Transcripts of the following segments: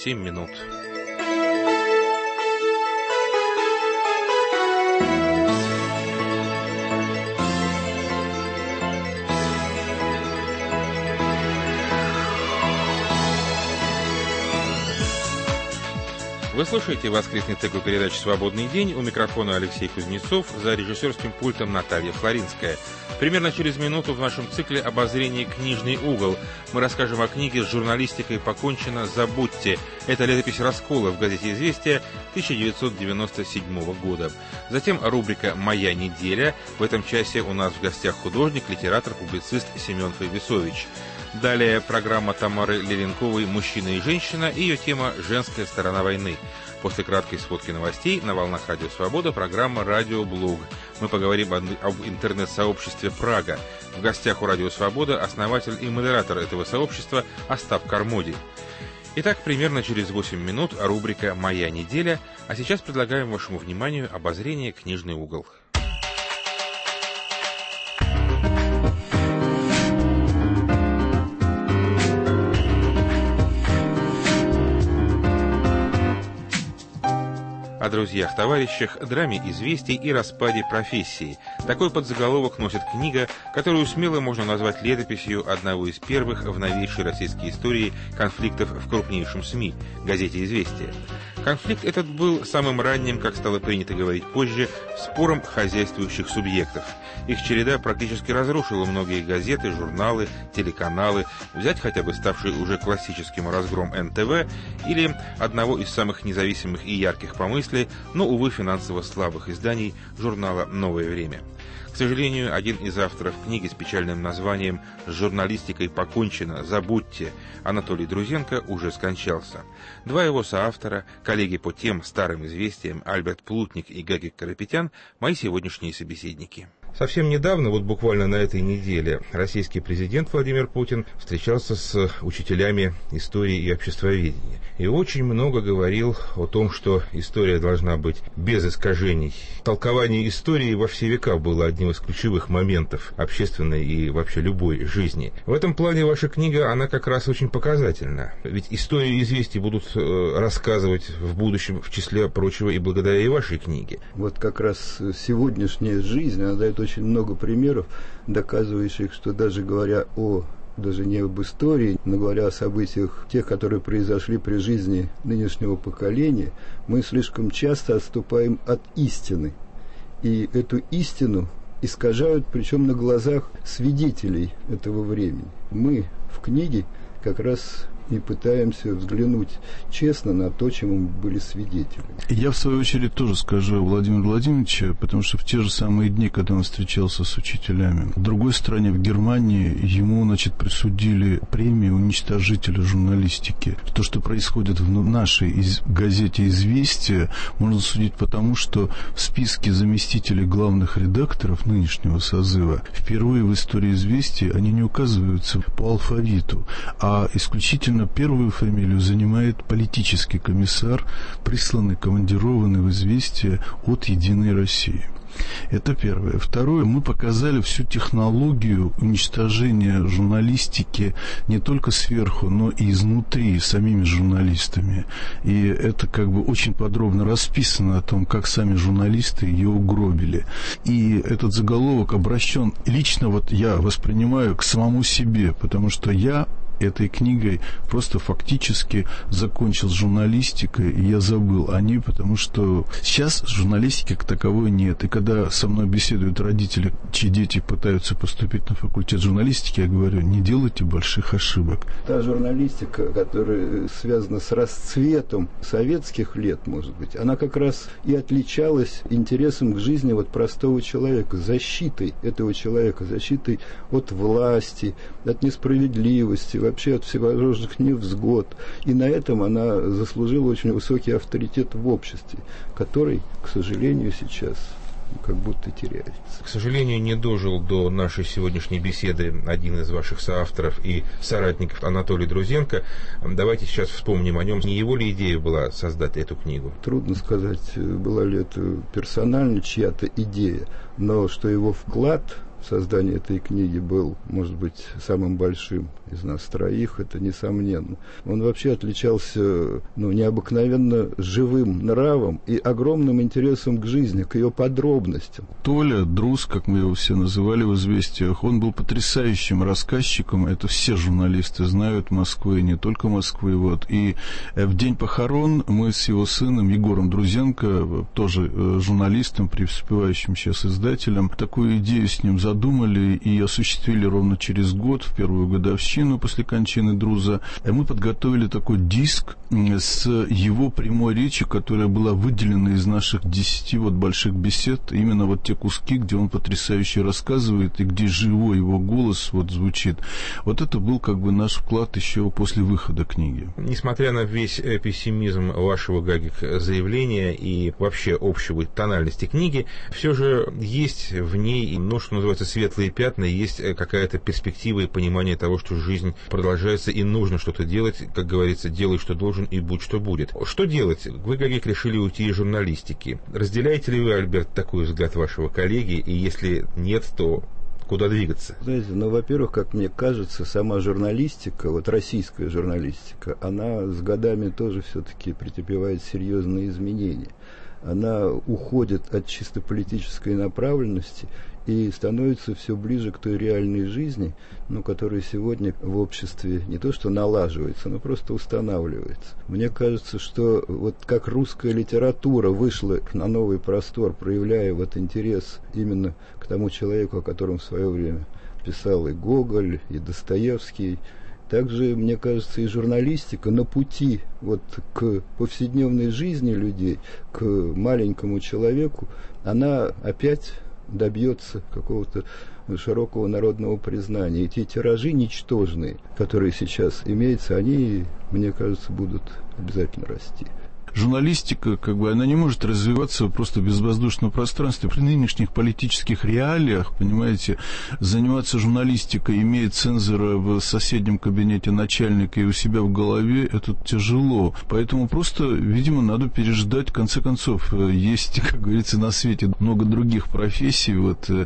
7 минут. Вы слушаете воскресный цикл передач «Свободный день». У микрофона Алексей Кузнецов, за режиссерским пультом Наталья Флоринская. Примерно через минуту в нашем цикле «Обозрение. Книжный угол» мы расскажем о книге «С журналистикой покончено. Забудьте». Это летопись раскола в газете «Известия» 1997 года. Затем рубрика «Моя неделя». В этом часе у нас в гостях художник, литератор, публицист Семен Файбисович. Далее программа Тамары Левенковой «Мужчина и женщина» и ее тема «Женская сторона войны». После краткой сводки новостей на волнах Радио Свобода программа «Радиоблог». Мы поговорим об интернет-сообществе «Прага». В гостях у Радио Свобода основатель и модератор этого сообщества Остап Кармоди. Итак, примерно через 8 минут рубрика «Моя неделя», а сейчас предлагаем вашему вниманию обозрение «Книжный угол». О друзьях, товарищах, драме известий и распаде профессии. Такой подзаголовок носит книга, которую смело можно назвать летописью одного из первых в новейшей российской истории конфликтов в крупнейшем СМИ – газете «Известия». Конфликт этот был самым ранним, как стало принято говорить позже, спором хозяйствующих субъектов. Их череда практически разрушила многие газеты, журналы, телеканалы, взять хотя бы ставший уже классическим разгром НТВ или одного из самых независимых и ярких по мысли, но, увы, финансово слабых изданий журнала «Новое время». К сожалению, один из авторов книги с печальным названием «С журналистикой покончено. Забудьте» Анатолий Друзенко уже скончался. Два его соавтора, коллеги по тем старым известиям Альберт Плутник и Гагик Карапетян, мои сегодняшние собеседники. Совсем недавно, вот буквально на этой неделе, российский президент Владимир Путин встречался с учителями истории и обществоведения. И очень много говорил о том, что история должна быть без искажений. Толкование истории во все века было одним из ключевых моментов общественной и вообще любой жизни. В этом плане ваша книга, она как раз очень показательна. Ведь историю известий будут рассказывать в будущем, в числе прочего, и благодаря и вашей книге. Вот как раз сегодняшняя жизнь, она дает очень много примеров, доказывающих, что даже говоря даже не об истории, но говоря о событиях, тех, которые произошли при жизни нынешнего поколения, мы слишком часто отступаем от истины. И эту истину искажают, причем на глазах свидетелей этого времени. Мы в книге как раз и пытаемся взглянуть честно на то, чему мы были свидетелями. Я, в свою очередь, тоже скажу Владимиру Владимировичу, потому что в те же самые дни, когда он встречался с учителями, в другой стране, в Германии, ему, присудили премию уничтожителя журналистики. То, что происходит в нашей газете «Известия», можно судить потому, что в списке заместителей главных редакторов нынешнего созыва впервые в истории «Известий» они не указываются по алфавиту, а исключительно первую фамилию занимает политический комиссар, присланный, командированный в «Известия» от «Единой России». Это первое. Второе, мы показали всю технологию уничтожения журналистики не только сверху, но и изнутри самими журналистами. И это очень подробно расписано о том, как сами журналисты ее угробили. И этот заголовок обращен лично, я воспринимаю к самому себе, потому что я этой книгой просто фактически закончил с журналистикой, и я забыл о ней, потому что сейчас журналистики как таковой нет. И когда со мной беседуют родители, чьи дети пытаются поступить на факультет журналистики, я говорю, не делайте больших ошибок. Та журналистика, которая связана с расцветом советских лет, может быть, она как раз и отличалась интересом к жизни простого человека, защитой этого человека, защитой от власти, от несправедливости, вообще от всевозможных невзгод. И на этом она заслужила очень высокий авторитет в обществе, который, к сожалению, сейчас как будто теряется. К сожалению, не дожил до нашей сегодняшней беседы один из ваших соавторов и соратников Анатолий Друзенко. Давайте сейчас вспомним о нем. Не его ли идея была создать эту книгу? Трудно сказать, была ли это персонально чья-то идея, но что его вклад в создание этой книги был, может быть, самым большим из нас троих, это несомненно. Он вообще отличался необыкновенно живым нравом и огромным интересом к жизни, к ее подробностям. Толя Друз, как мы его все называли в «Известиях», он был потрясающим рассказчиком, это все журналисты знают Москвы, не только Москвы. Вот. И в день похорон мы с его сыном Егором Друзенко, тоже журналистом, преуспевающим сейчас издателем, такую идею с ним задумали и осуществили ровно через год, в первую годовщину после кончины Друза. Мы подготовили такой диск с его прямой речью, которая была выделена из наших 10 больших бесед, именно вот те куски, где он потрясающе рассказывает и где живой его голос звучит. Вот это был как бы наш вклад еще после выхода книги. Несмотря на весь пессимизм вашего, Гагик, заявления и вообще общего тональности книги, все же есть в ней, что называется, светлые пятна, есть какая-то перспектива и понимание того, что жизнь продолжается и нужно что-то делать, как говорится, делай, что должен, и будь, что будет. Что делать? Вы, Гагик, решили уйти из журналистики. Разделяете ли вы, Альберт, такой взгляд вашего коллеги, и если нет, то куда двигаться? Знаете, во-первых, как мне кажется, сама журналистика, российская журналистика, она с годами тоже все-таки претерпевает серьезные изменения. Она уходит от чисто политической направленности и становится все ближе к той реальной жизни, которая сегодня в обществе не то что налаживается, но просто устанавливается. Мне кажется, что как русская литература вышла на новый простор, проявляя интерес именно к тому человеку, о котором в свое время писал и Гоголь, и Достоевский, также, мне кажется, и журналистика на пути к повседневной жизни людей, к маленькому человеку, она опять добьется какого-то широкого народного признания. И те тиражи ничтожные, которые сейчас имеются, они, мне кажется, будут обязательно расти. Журналистика, она не может развиваться просто в безвоздушном пространстве. При нынешних политических реалиях, понимаете, заниматься журналистикой, имея цензора в соседнем кабинете начальника и у себя в голове, это тяжело. Поэтому просто, видимо, надо переждать. В конце концов, есть, как говорится, на свете много других профессий,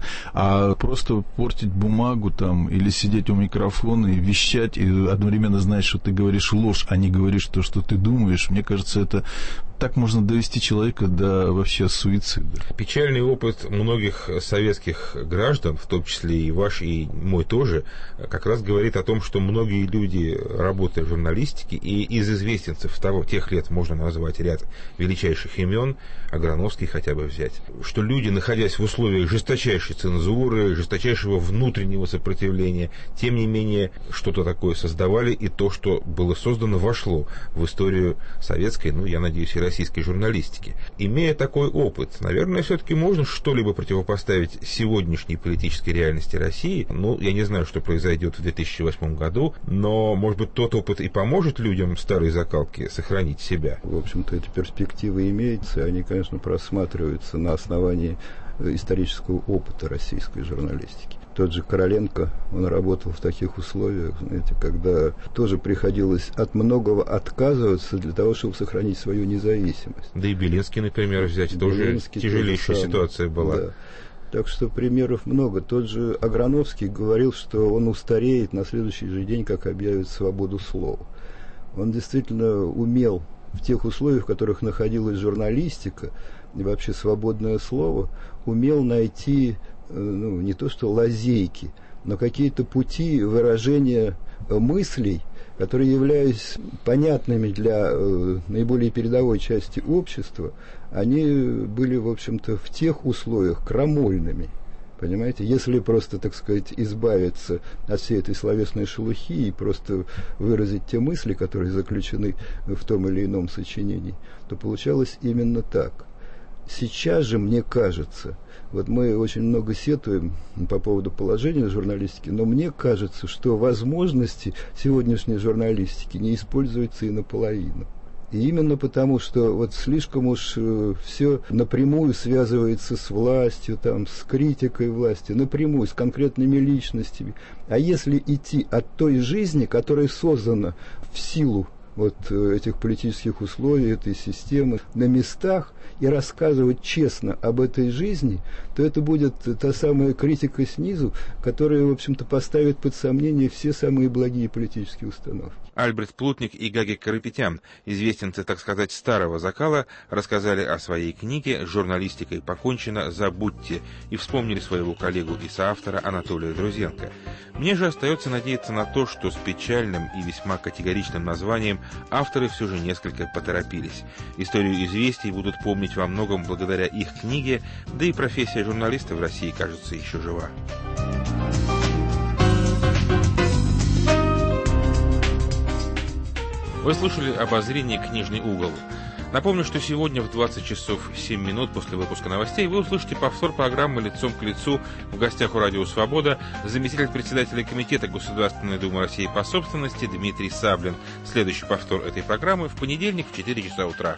а просто портить бумагу или сидеть у микрофона и вещать, и одновременно знать, что ты говоришь ложь, а не говоришь то, что ты думаешь, мне кажется, это так можно довести человека до вообще суицида. Печальный опыт многих советских граждан, в том числе и ваш, и мой тоже, как раз говорит о том, что многие люди, работая в журналистике, и из известенцев тех лет можно назвать ряд величайших имен, Аграновский хотя бы взять, что люди, находясь в условиях жесточайшей цензуры, жесточайшего внутреннего сопротивления, тем не менее что-то такое создавали, и то, что было создано, вошло в историю советской, я надеюсь, и российской журналистики. Имея такой опыт, наверное, все-таки можно что-либо противопоставить сегодняшней политической реальности России. Я не знаю, что произойдет в 2008 году, но, может быть, тот опыт и поможет людям старой закалки сохранить себя. В общем-то, эти перспективы имеются, они, конечно, просматриваются на основании исторического опыта российской журналистики. Тот же Короленко, он работал в таких условиях, когда тоже приходилось от многого отказываться для того, чтобы сохранить свою независимость. Да и Белинский, например, взять, тоже тяжелейшая ситуация была. Да. Так что примеров много. Тот же Аграновский говорил, что он устареет на следующий же день, как объявит свободу слова. Он действительно умел в тех условиях, в которых находилась журналистика и вообще свободное слово, умел найти не то что лазейки, но какие-то пути выражения мыслей, которые являются понятными для наиболее передовой части общества, они были, в общем-то, в тех условиях крамольными. Понимаете, если просто, так сказать, избавиться от всей этой словесной шелухи и просто выразить те мысли, которые заключены в том или ином сочинении, то получалось именно так. Сейчас же, мне кажется, мы очень много сетуем по поводу положения журналистики, но мне кажется, что возможности сегодняшней журналистики не используются и наполовину. И именно потому, что слишком уж все напрямую связывается с властью, с критикой власти, напрямую, с конкретными личностями. А если идти от той жизни, которая создана в силу вот этих политических условий, этой системы на местах и рассказывать честно об этой жизни, то это будет та самая критика снизу, которая, в общем-то, поставит под сомнение все самые благие политические установки. Альберт Плутник и Гагик Карапетян, известенцы, так сказать, старого закала, рассказали о своей книге «Журналистикой покончено, забудьте» и вспомнили своего коллегу и соавтора Анатолия Друзенко. Мне же остается надеяться на то, что с печальным и весьма категоричным названием авторы все же несколько поторопились. Историю известий будут помнить во многом благодаря их книге, да и профессия журналиста в России, кажется, еще жива. Вы слушали обозрение «Книжный угол». Напомню, что сегодня в 20 часов 7 минут после выпуска новостей вы услышите повтор программы «Лицом к лицу». В гостях у «Радио Свобода» заместитель председателя Комитета Государственной Думы России по собственности Дмитрий Саблин. Следующий повтор этой программы в понедельник в 4 часа утра.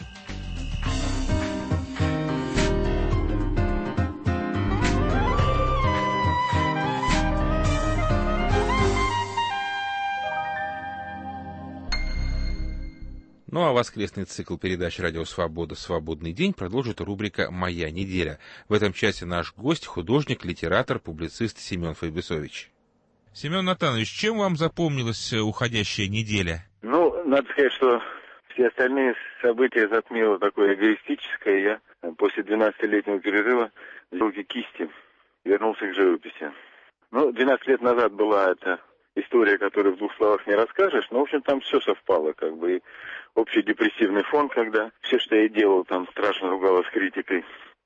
Ну а воскресный цикл передач «Радио Свобода. Свободный день» продолжит рубрика «Моя неделя». В этом часе наш гость, художник, литератор, публицист Семен Файбисович. Семен Натанович, чем вам запомнилась уходящая неделя? Ну, надо сказать, что все остальные события затмило такое эгоистическое. Я после 12-летнего перерыва в руки кисти вернулся к живописи. Ну, 12 лет назад была эта история, которую в двух словах не расскажешь, но, в общем, там все совпало, как бы, и общий депрессивный фон, когда все, что я делал, там страшно ругалось критикой,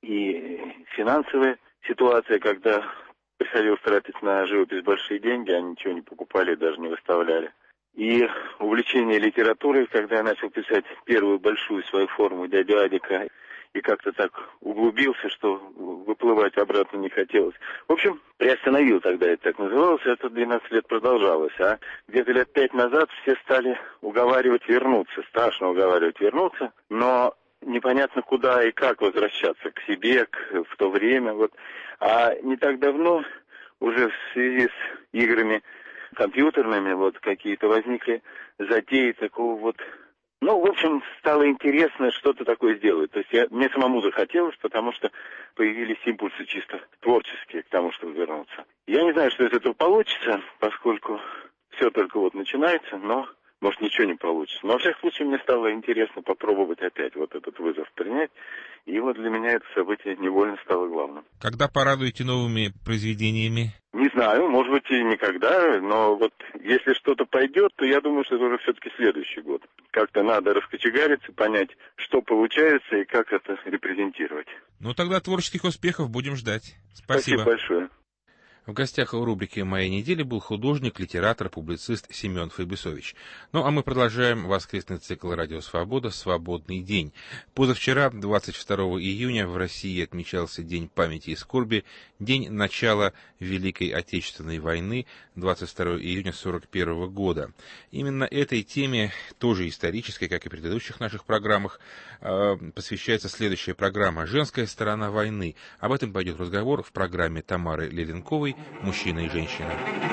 и финансовая ситуация, когда приходилось тратить на живопись большие деньги, а ничего не покупали, даже не выставляли. И увлечение литературой, когда я начал писать первую большую свою форму «Дядю Адика», и как-то так углубился, что выплывать обратно не хотелось. В общем, приостановил тогда, это так называлось, это 12 лет продолжалось. А где-то лет 5 назад все стали уговаривать вернуться, страшно уговаривать вернуться, но непонятно куда и как возвращаться к себе, в то время. Вот. А не так давно, уже в связи с играми компьютерными, вот какие-то возникли затеи такого вот. Ну, в общем, стало интересно что-то такое сделать. То есть мне самому захотелось, потому что появились импульсы чисто творческие к тому, чтобы вернуться. Я не знаю, что из этого получится, поскольку все только вот начинается, но, может, ничего не получится. Но, во всяком случае, мне стало интересно попробовать опять вот этот вызов принять. И вот для меня это событие невольно стало главным. Когда порадуете новыми произведениями? Не знаю, может быть, и никогда, но вот если что-то пойдет, то я думаю, что это уже все-таки следующий год. Как-то надо раскочегариться, понять, что получается и как это репрезентировать. Ну, тогда творческих успехов будем ждать. Спасибо. Спасибо большое. В гостях в рубрике «Моя неделя» был художник, литератор, публицист Семен Файбисович. Ну, а мы продолжаем воскресный цикл «Радио Свобода. Свободный день». Позавчера, 22 июня, в России отмечался День памяти и скорби, день начала Великой Отечественной войны, 22 июня 1941 года. Именно этой теме, тоже исторической, как и в предыдущих наших программах, посвящается следующая программа «Женская сторона войны». Об этом пойдет разговор в программе Тамары Леленковой «Мужчина и женщина».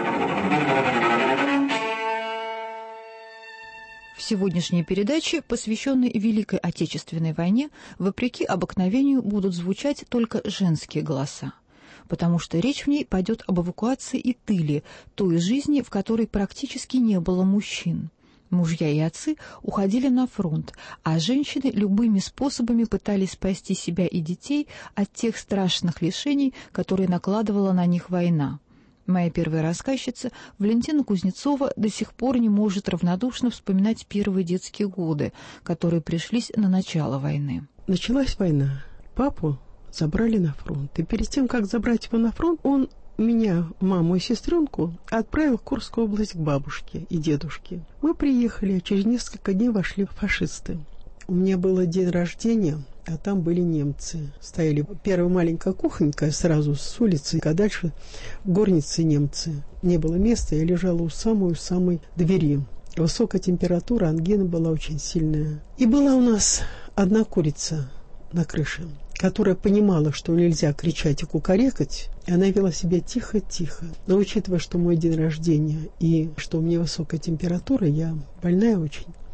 В сегодняшней передаче, посвященной Великой Отечественной войне, вопреки обыкновению будут звучать только женские голоса, потому что речь в ней пойдет об эвакуации и тыле, той жизни, в которой практически не было мужчин. Мужья и отцы уходили на фронт, а женщины любыми способами пытались спасти себя и детей от тех страшных лишений, которые накладывала на них война. Моя первая рассказчица, Валентина Кузнецова, до сих пор не может равнодушно вспоминать первые детские годы, которые пришлись на начало войны. Началась война. Папу забрали на фронт. И перед тем, как забрать его на фронт, он меня, маму и сестренку отправил в Курскую область к бабушке и дедушке. Мы приехали, а через несколько дней вошли фашисты. У меня был день рождения, а там были немцы. Стояли первая маленькая кухонька сразу с улицы, а дальше в горнице немцы. Не было места, я лежала у самой двери. Высокая температура, ангина была очень сильная. И была у нас одна курица на крыше, которая понимала, что нельзя кричать и кукарекать, и она вела себя тихо-тихо. Но учитывая, что мой день рождения и что у меня высокая температура, я больная очень,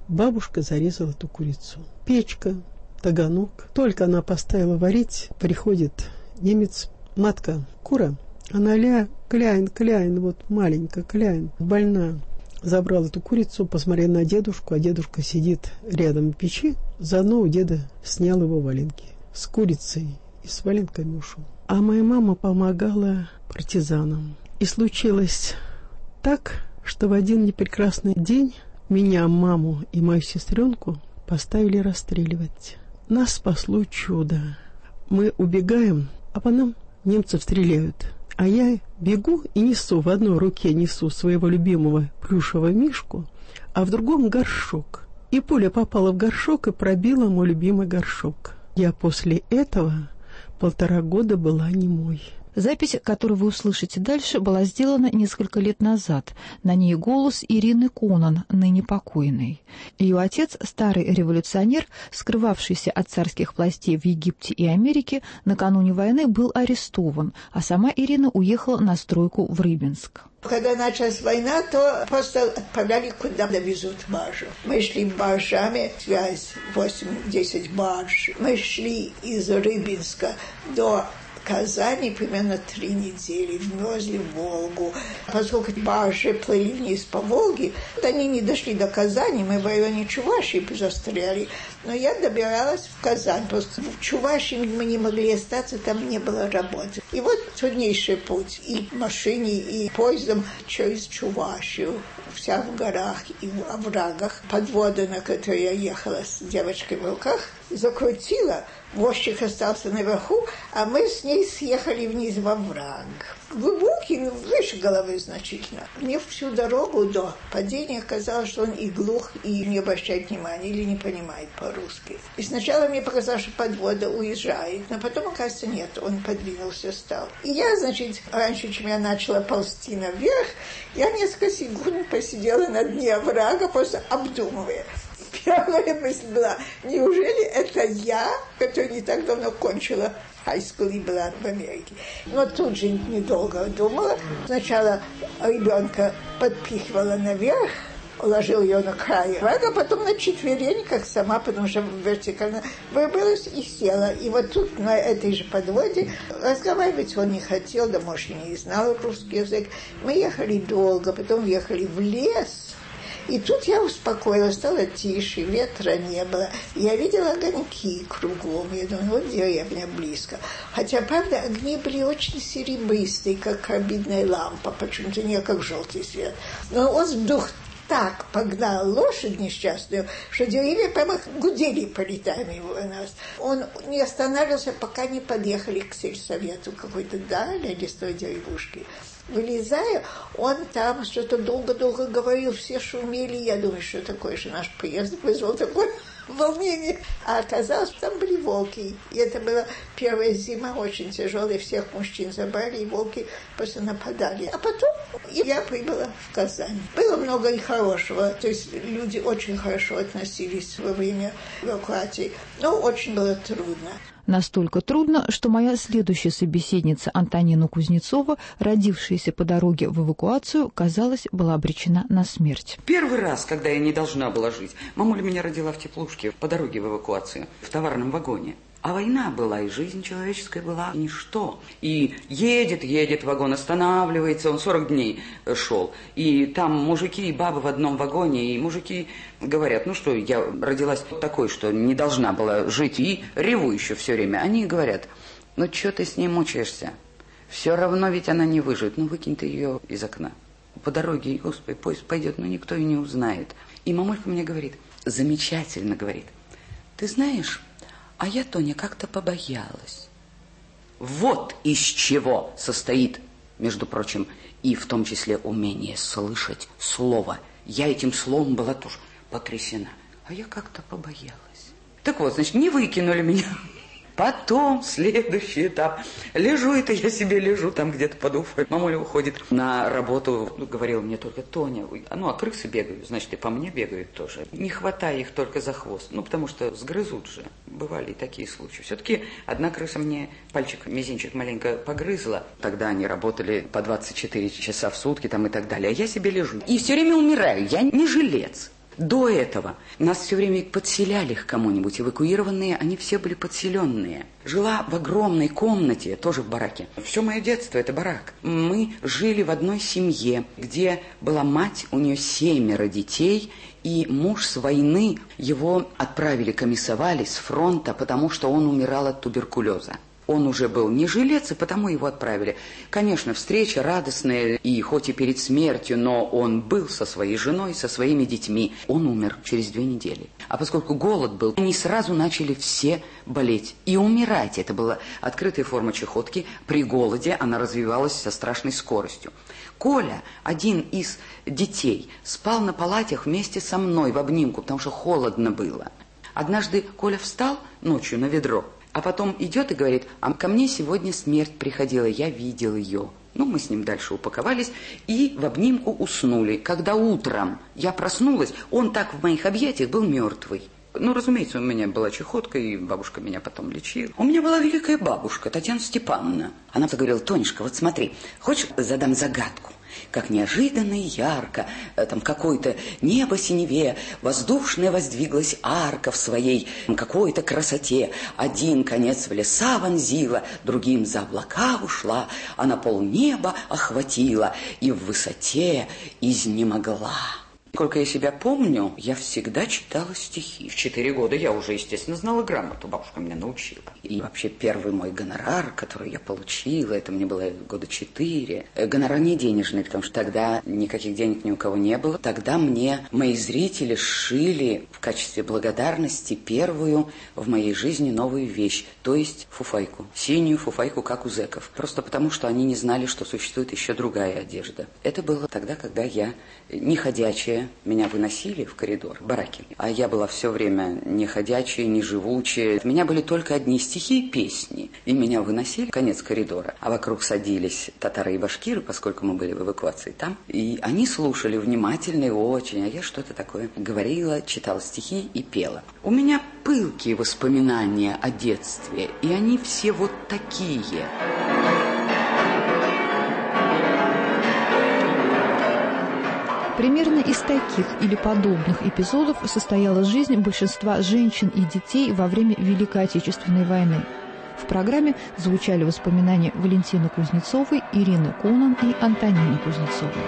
бабушка зарезала эту курицу. Печка, таганок. Только она поставила варить, приходит немец, матка, кура. Она кляйн, вот маленькая, кляйн, больна. Забрал эту курицу, посмотрел на дедушку, а дедушка сидит рядом в печи. Заодно у деда снял его валенки с курицей и с валенками ушел. А моя мама помогала партизанам. И случилось так, что в один непрекрасный день меня, маму и мою сестренку поставили расстреливать. Нас спасло чудо. Мы убегаем, а по нам немцев стреляют. А я бегу и несу, в одной руке несу своего любимого плюшевого мишку, а в другом горшок. И пуля попала в горшок и пробила мой любимый горшок. Я после этого 1,5 года была немой. Запись, которую вы услышите дальше, была сделана несколько лет назад. На ней голос Ирины Конан, ныне покойной. Ее отец, старый революционер, скрывавшийся от царских властей в Египте и Америке, накануне войны был арестован, а сама Ирина уехала на стройку в Рыбинск. Когда началась война, то просто отправляли, куда довезут баржу. Мы шли баржами, связь 8-10 барж. Мы шли из Рыбинска до Казани примерно 3 недели, вмерзли в Волгу. Поскольку баржи плыли вниз по Волге, они не дошли до Казани, мы в районе Чувашии застряли. Но я добиралась в Казань, просто в Чувашии мы не могли остаться, там не было работы. И вот труднейший путь и в машине, и поездом через Чувашию, вся в горах и в оврагах. Подвода, на которой я ехала с девочкой в руках, закрутила, возчик остался наверху, а мы с ней съехали вниз во враг. Глубокий, выше головы значительно. Мне всю дорогу до падения казалось, что он и глух, и не обращает внимания, или не понимает по-русски. И сначала мне показалось, что подвода уезжает, но потом, оказывается, нет, он подвинулся, стал. И я, значит, раньше, чем я начала ползти наверх, я несколько секунд посидела на дне оврага, просто обдумывая. Первая мысль была, неужели это я, которая не так давно кончила хай-скул и была в Америке? Но тут же недолго думала. Сначала ребенка подпихивала наверх, уложила ее на край оврага, потом на четвереньках сама, потому что вертикально выбралась и села. И вот тут, на этой же подводе, разговаривать он не хотел, да, может, и не знал русский язык. Мы ехали долго, потом ехали в лес. И тут я успокоилась, стало тише, ветра не было. Я видела огоньки кругом, я думала, вот деревня близко. Хотя, правда, огни были очень серебристые, как карбидная лампа, почему-то не как желтый свет. Но он вдруг так погнал лошадь несчастную, что деревья прямо гудели по летам его у нас. Он не останавливался, пока не подъехали к сельсовету какой-то дальней лесной деревушки. Вылезая, он там что-то долго-долго говорил, все шумели. Я думаю, что такое же наш приезд вызвал такое волнение. А оказалось, что там были волки. И это была первая зима, очень тяжелая. Всех мужчин забрали, и волки просто нападали. А потом я прибыла в Казань. Было много и хорошего. То есть люди очень хорошо относились во время эвакуации. Но очень было трудно. Настолько трудно, что моя следующая собеседница Антонина Кузнецова, родившаяся по дороге в эвакуацию, казалось, была обречена на смерть. Первый раз, когда я не должна была жить, мамуля меня родила в теплушке по дороге в эвакуацию, в товарном вагоне. А война была, и жизнь человеческая была ничто. И едет вагон, останавливается, он 40 дней шел. И там мужики и бабы в одном вагоне, и мужики говорят, ну что, я родилась такой, что не должна была жить, и реву еще все время. Они говорят, ну что ты с ней мучаешься? Все равно ведь она не выживет, ну выкинь ты ее из окна. По дороге, господи, поезд пойдет, но никто и не узнает. И мамулька мне говорит, замечательно, говорит, ты знаешь... А я, Тоня, как-то побоялась. Вот из чего состоит, между прочим, и в том числе умение слышать слово. Я этим словом была тоже потрясена. А я как-то побоялась. Так вот, значит, не выкинули меня. Потом следующий этап. Лежу, это я себе лежу там где-то под Уфой. Мамуля уходит на работу. Говорила мне только, Тоня, а крысы бегают, значит, и по мне бегают тоже. Не хватай их только за хвост. Потому что сгрызут же. Бывали и такие случаи. Все-таки одна крыса мне пальчик, мизинчик маленько погрызла. Тогда они работали по 24 часа в сутки там и так далее. А я себе лежу. И все время умираю. Я не жилец. До этого нас все время подселяли к кому-нибудь. Эвакуированные, они все были подселенные. Жила в огромной комнате, тоже в бараке. Все мое детство – это барак. Мы жили в одной семье, где была мать, у нее 7 детей, и муж с войны, его отправили, комиссовали с фронта, потому что он умирал от туберкулеза. Он уже был не жилец, и потому его отправили. Конечно, встреча радостная, и хоть и перед смертью, но он был со своей женой, со своими детьми. Он умер через 2 недели. А поскольку голод был, они сразу начали все болеть и умирать. Это была открытая форма чахотки. При голоде она развивалась со страшной скоростью. Коля, один из детей, спал на палатях вместе со мной в обнимку, потому что холодно было. Однажды Коля встал ночью на ведро, а потом идет и говорит: а ко мне сегодня смерть приходила, я видел ее. Ну, мы с ним дальше упаковались и в обнимку уснули. Когда утром я проснулась, он так в моих объятиях был мертвый. Ну, разумеется, у меня была чахотка, и бабушка меня потом лечила. У меня была великая бабушка, Татьяна Степановна. Она говорила: Тонечка, вот смотри, хочешь, задам загадку? Как неожиданно и ярко, там какое-то небо синеве, воздушная воздвиглась арка в своей какой-то красоте. Один конец в леса вонзила, другим за облака ушла, а на полнеба охватила и в высоте изнемогла. Сколько я себя помню, я всегда читала стихи. В 4 года я уже, естественно, знала грамоту, бабушка меня научила. И вообще первый мой гонорар, который я получила, это мне было 4 года. Гонорар не денежный, потому что тогда никаких денег ни у кого не было. Тогда мне мои зрители сшили в качестве благодарности первую в моей жизни новую вещь, то есть фуфайку. Синюю фуфайку, как у зэков. Просто потому, что они не знали, что существует еще другая одежда. Это было тогда, когда я не ходячая. Меня выносили в коридор, бараки. А я была все время не ходячая, не живучая. У меня были только одни стихи и песни. И меня выносили в конец коридора. А вокруг садились татары и башкиры, поскольку мы были в эвакуации там. И они слушали внимательно и очень. А я что-то такое говорила, читала стихи и пела. У меня пылкие воспоминания о детстве. И они все вот такие. Примерно из таких или подобных эпизодов состояла жизнь большинства женщин и детей во время Великой Отечественной войны. В программе звучали воспоминания Валентины Кузнецовой, Ирины Конан и Антонины Кузнецовой.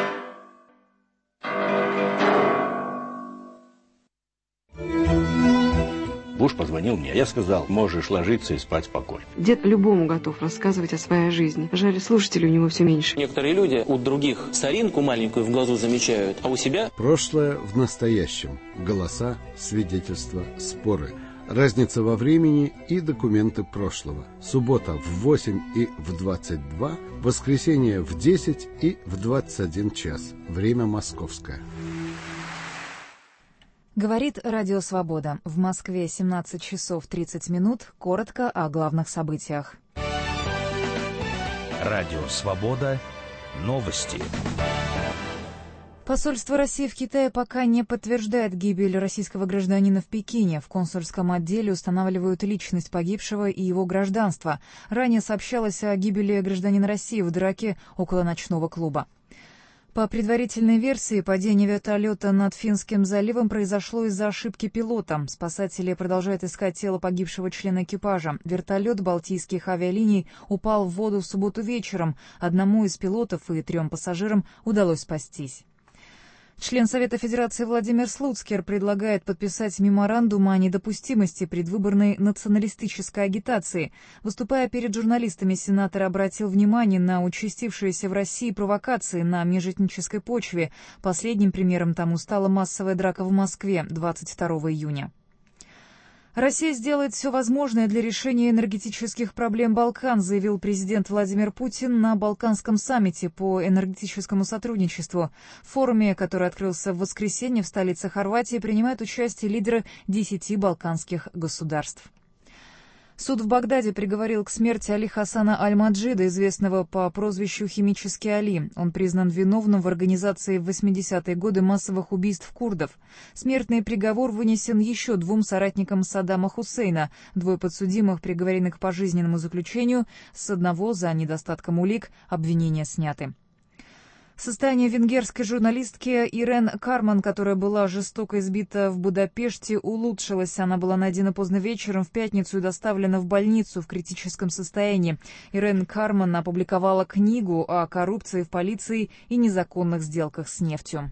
Буш позвонил мне, я сказал: можешь ложиться и спать спокойно. Дед любому готов рассказывать о своей жизни. Жаль, слушателей у него все меньше. Некоторые люди у других соринку маленькую в глазу замечают, а у себя... Прошлое в настоящем. Голоса, свидетельства, споры. Разница во времени и документы прошлого. Суббота в 8 и в 22, воскресенье в 10 и в 21 час. Время московское. Говорит Радио Свобода. В Москве 17 часов 30 минут. Коротко о главных событиях. Радио Свобода. Новости. Посольство России в Китае пока не подтверждает гибель российского гражданина в Пекине. В консульском отделе устанавливают личность погибшего и его гражданство. Ранее сообщалось о гибели гражданина России в драке около ночного клуба. По предварительной версии, падение вертолета над Финским заливом произошло из-за ошибки пилота. Спасатели продолжают искать тело погибшего члена экипажа. Вертолет балтийских авиалиний упал в воду в субботу вечером. Одному из пилотов и 3 пассажирам удалось спастись. Член Совета Федерации Владимир Слуцкер предлагает подписать меморандум о недопустимости предвыборной националистической агитации. Выступая перед журналистами, сенатор обратил внимание на участившиеся в России провокации на межэтнической почве. Последним примером тому стала массовая драка в Москве 22 июня. Россия сделает все возможное для решения энергетических проблем Балкан, заявил президент Владимир Путин на Балканском саммите по энергетическому сотрудничеству. В форуме, который открылся в воскресенье в столице Хорватии, принимают участие лидеры 10 балканских государств. Суд в Багдаде приговорил к смерти Али Хасана Аль-Маджида, известного по прозвищу «Химический Али». Он признан виновным в организации в 80-е годы массовых убийств курдов. Смертный приговор вынесен еще 2 соратникам Саддама Хусейна. 2 подсудимых приговорены к пожизненному заключению, с одного за недостатком улик обвинения сняты. Состояние венгерской журналистки Ирен Карман, которая была жестоко избита в Будапеште, улучшилось. Она была найдена поздно вечером в пятницу и доставлена в больницу в критическом состоянии. Ирен Карман опубликовала книгу о коррупции в полиции и незаконных сделках с нефтью.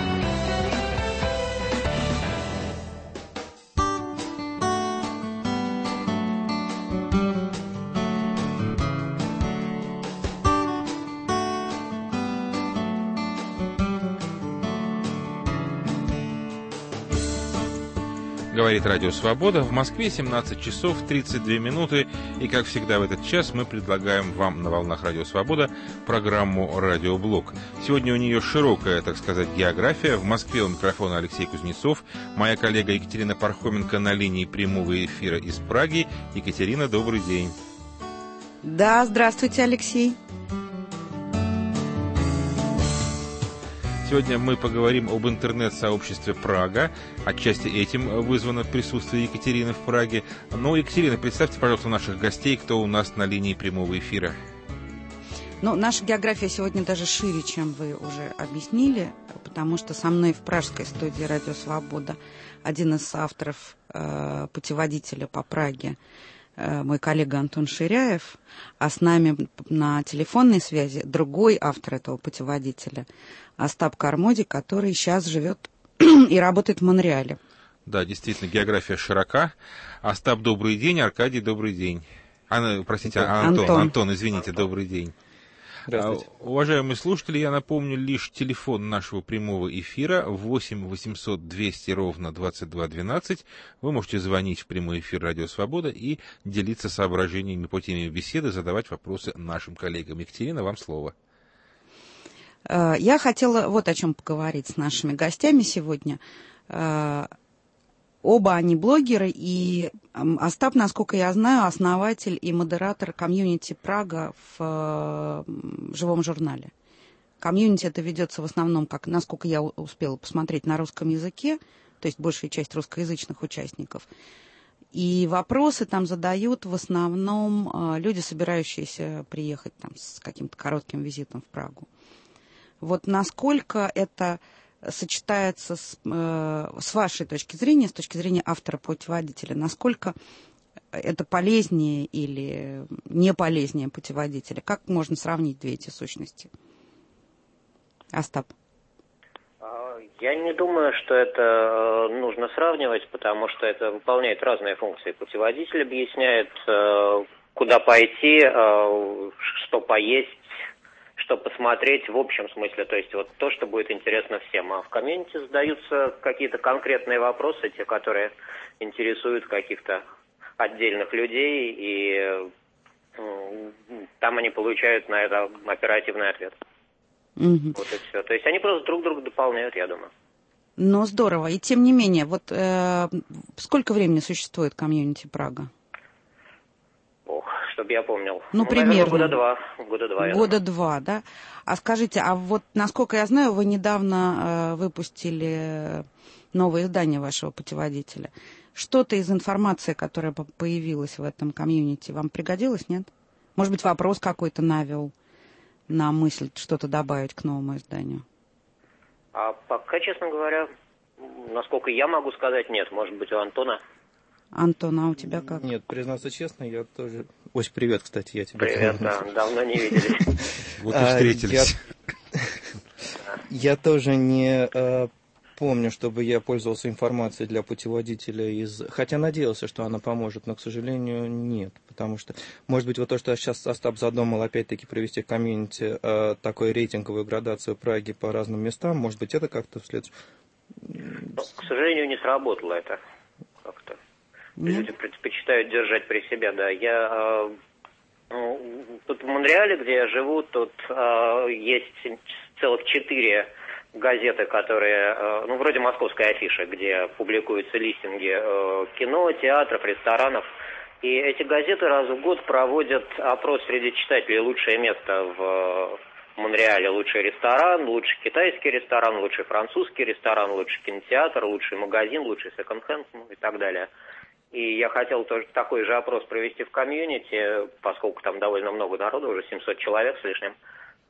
Говорит Радио Свобода. В Москве 17 часов 32 минуты. И, как всегда, в этот час мы предлагаем вам на волнах Радио Свобода программу «Радиоблог». Сегодня у нее широкая, так сказать, география. В Москве у микрофона Алексей Кузнецов. Моя коллега Екатерина Пархоменко на линии прямого эфира из Праги. Екатерина, добрый день. Да, здравствуйте, Алексей. Сегодня мы поговорим об интернет-сообществе «Прага». Отчасти этим вызвано присутствие Екатерины в Праге. Но, Екатерина, представьте, пожалуйста, наших гостей, кто у нас на линии прямого эфира. Ну, наша география сегодня даже шире, чем вы уже объяснили, потому что со мной в пражской студии «Радио Свобода» один из авторов путеводителя по Праге, мой коллега Антон Ширяев, а с нами на телефонной связи другой автор этого путеводителя, Остап Кармоди, который сейчас живет и работает в Монреале. Да, действительно, география широка. Остап, добрый день. Аркадий, добрый день. Антон, извините, добрый день. Здравствуйте. Уважаемые слушатели, я напомню лишь телефон нашего прямого эфира 8 800 200 ровно 22 12. Вы можете звонить в прямой эфир «Радио Свобода» и делиться соображениями по теме беседы, задавать вопросы нашим коллегам. Екатерина, вам слово. Я хотела вот о чем поговорить с нашими гостями сегодня. Оба они блогеры, и Остап, насколько я знаю, основатель и модератор комьюнити Прага в живом журнале. Комьюнити это ведется в основном, как, насколько я успела посмотреть, на русском языке, то есть большая часть русскоязычных участников. И вопросы там задают в основном люди, собирающиеся приехать там с каким-то коротким визитом в Прагу. Вот насколько это сочетается с вашей точки зрения, с точки зрения автора путеводителя, насколько это полезнее или не полезнее путеводителя? Как можно сравнить две эти сущности? Остап. Я не думаю, что это нужно сравнивать, потому что это выполняет разные функции. Путеводитель объясняет, куда пойти, что поесть, что посмотреть в общем смысле, то есть вот то, что будет интересно всем. А в комьюнити задаются какие-то конкретные вопросы, те, которые интересуют каких-то отдельных людей, и там они получают на это оперативный ответ. Вот и все. То есть они просто друг друга дополняют, я думаю. Ну, здорово. И тем не менее, вот сколько времени существует комьюнити Прага? Чтобы я помнил. Ну, примерно. Наверное, года два. Да? А скажите, а вот, насколько я знаю, вы недавно выпустили новое издание вашего путеводителя. Что-то из информации, которая появилась в этом комьюнити, вам пригодилось, нет? Может быть, вопрос какой-то навел на мысль что-то добавить к новому изданию? А пока, честно говоря, насколько я могу сказать, нет. Может быть, у Антона. Антон, а у тебя как? Нет, признаться честно, я тоже... Ось, привет, кстати, я тебя... Привет, да, давно не виделись. Вот и встретились. Я тоже не помню, чтобы я пользовался информацией для путеводителя Хотя надеялся, что она поможет, но, к сожалению, нет. Потому что, может быть, вот то, что сейчас Остап задумал, опять-таки, провести в комьюнити такой рейтинговую градацию Праги по разным местам, может быть, это как-то вслед... К сожалению, не сработало это как-то. Люди предпочитают держать при себе, да. Я тут в Монреале, где я живу, тут есть целых 4 газеты, которые, вроде «Московской афиши», где публикуются листинги кино, театров, ресторанов. И эти газеты раз в год проводят опрос среди читателей «Лучшее место в Монреале», лучший ресторан, лучший китайский ресторан, лучший французский ресторан, лучший кинотеатр, лучший магазин, лучший секонд-хенд, и так далее. И я хотел тоже такой же опрос провести в комьюнити, поскольку там довольно много народу, уже 700 человек с лишним.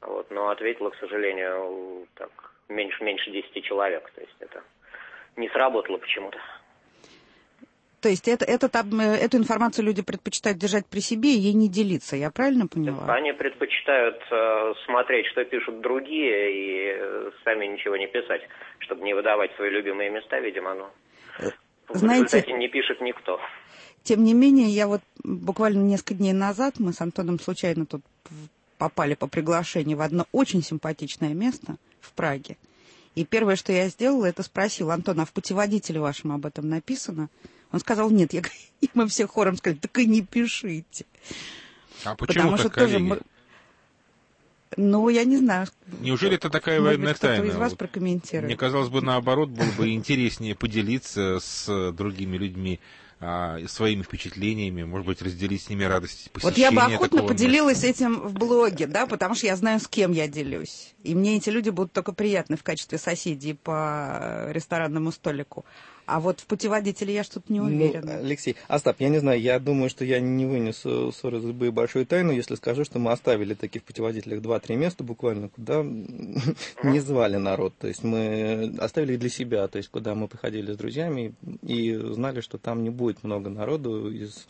Вот, но ответило, к сожалению, так, меньше 10 человек. То есть это не сработало почему-то. То есть эту информацию люди предпочитают держать при себе и ей не делиться, я правильно поняла? Они предпочитают смотреть, что пишут другие, и сами ничего не писать, чтобы не выдавать свои любимые места, видимо, но в результате не пишет никто. Тем не менее, я вот буквально несколько дней назад, мы с Антоном случайно тут попали по приглашению в одно очень симпатичное место в Праге. И первое, что я сделала, это спросила: Антон, а в путеводителе вашем об этом написано? Он сказал: нет. И мы все хором сказали: так и не пишите. А почему так, коллеги? Ну, я не знаю. Неужели это такая военная тайна? Кто-то из вас прокомментирует. Мне казалось бы, наоборот, было бы интереснее поделиться с другими людьми своими впечатлениями, может быть, разделить с ними радость посещения. Вот я бы охотно поделилась этим в блоге, да, потому что я знаю, с кем я делюсь. И мне эти люди будут только приятны в качестве соседей по ресторанному столику. А вот в путеводителе я что-то не уверена. Алексей, Остап, я не знаю, я думаю, что я не вынесу ссоры из избы большую тайну, если скажу, что мы оставили таких в путеводителях 2-3 места буквально, куда не звали народ. То есть мы оставили их для себя, то есть куда мы приходили с друзьями и знали, что там не будет много народу из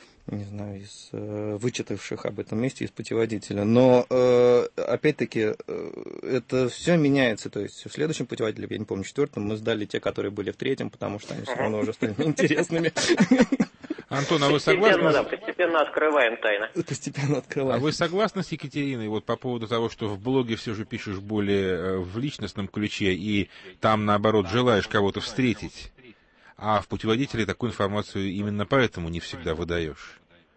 вычитавших об этом месте из путеводителя. Но, опять-таки, это все меняется. То есть в следующем путеводителе, я не помню, 4-м, мы сдали те, которые были в 3-м, потому что они все равно уже стали неинтересными. Антон, а вы согласны? Постепенно открываем тайны. Постепенно открываем. А вы согласны с Екатериной вот по поводу того, что в блоге все же пишешь более в личностном ключе, и там, наоборот, желаешь кого-то встретить? А в путеводителе такую информацию именно поэтому не всегда выдаешь.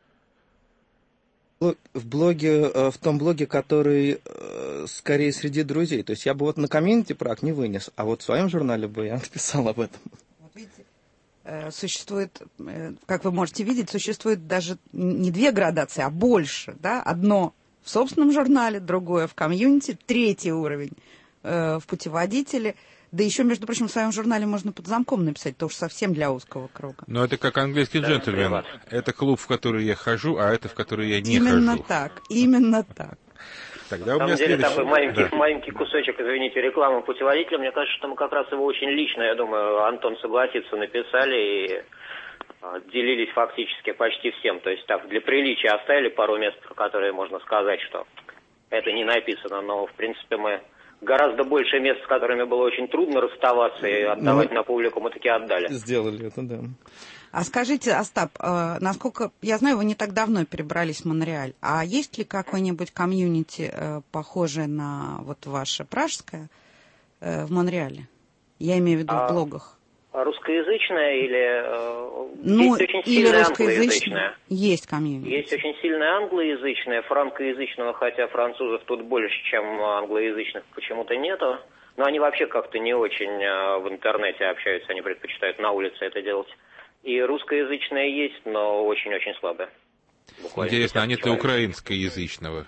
В блоге, в том блоге, который скорее среди друзей. То есть я бы вот на комьюнити Праг не вынес, а вот в своем журнале бы я написал об этом. Вот видите, существует, как вы можете видеть, существует даже не 2 градации, а больше. Да? Одно в собственном журнале, другое в комьюнити, 3-й уровень в путеводителе. Да еще, между прочим, в своем журнале можно под замком написать, то уж совсем для узкого круга. Но это как английский джентльмен. Это клуб, в который я хожу, а это в который я не именно хожу. Именно так. Тогда у меня следующий... такой маленький кусочек, извините, рекламы путеводителя. Мне кажется, что мы как раз его очень лично, я думаю, Антон согласится, написали и делились фактически почти всем. То есть так, для приличия оставили пару мест, про которые можно сказать, что это не написано, но, в принципе, мы... Гораздо больше мест, с которыми было очень трудно расставаться и отдавать на публику, мы таки отдали. Сделали это, да. А скажите, Остап, насколько я знаю, вы не так давно перебрались в Монреаль. А есть ли какой-нибудь комьюнити, похожее на вот ваше пражское, в Монреале? Я имею в виду в блогах. Русскоязычное или... Ну, есть очень или сильное русскоязычное. Есть комьюнити. Есть очень сильное англоязычное, франкоязычного, хотя французов тут больше, чем англоязычных, почему-то нету. Но они вообще как-то не очень в интернете общаются, они предпочитают на улице это делать. И русскоязычное есть, но очень-очень слабое. Буквально. Интересно, а нет ли украинскоязычного?